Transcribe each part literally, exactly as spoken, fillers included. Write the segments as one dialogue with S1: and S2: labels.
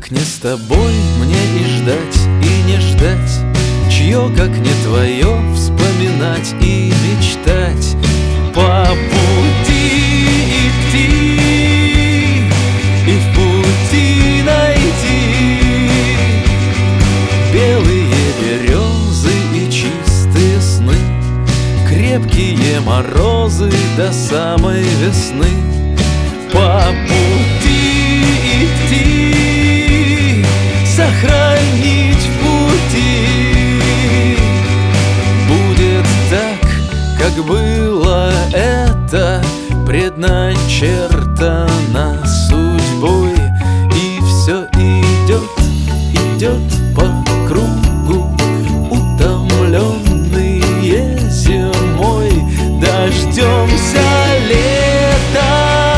S1: как не с тобой мне и ждать, и не ждать, чье, как не твое, вспоминать и мечтать. По пути идти и в пути найти белые березы и чистые сны, крепкие морозы до самой весны. По пути идти, сохранить в пути будет так, как было это предначертано судьбой. И все идет, идет по кругу, утомленные зимой. Дождемся лета,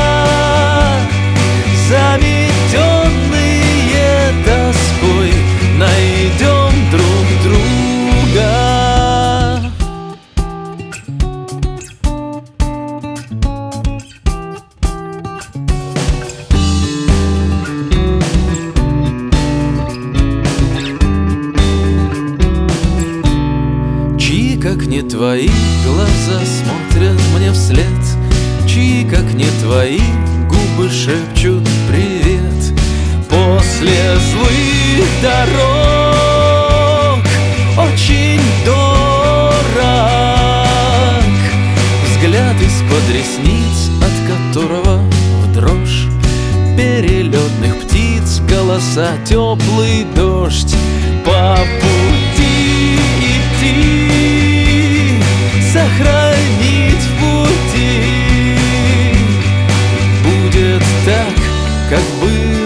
S1: заметенные тоской, найдем друг друга. Чьи, как не твои, глаза смотрят мне вслед, чьи, как не твои, губы шепчут привет. После злых дорог очень дорог взгляд из-под ресниц, от которого в дрожь перелетных птиц голоса, теплый дождь. По пути идти, сохранить в пути будет так, как было